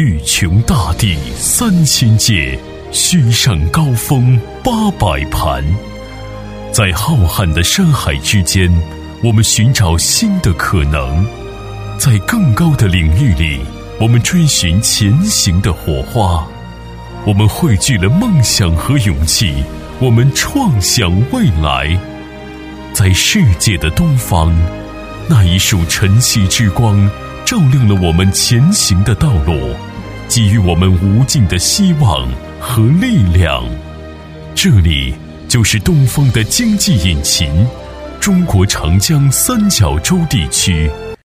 欲穷大地3000界，须上高峰800盘。在浩瀚的山海之间，我们寻找新的可能。在更高的领域里，我们追寻前行的火花。我们汇聚了梦想和勇气，我们创想未来。在世界的东方，那一束晨曦之光照亮了我们前行的道路，给予我们无尽的希望和力量。这里就是东方的经济引擎，中国长江三角洲地区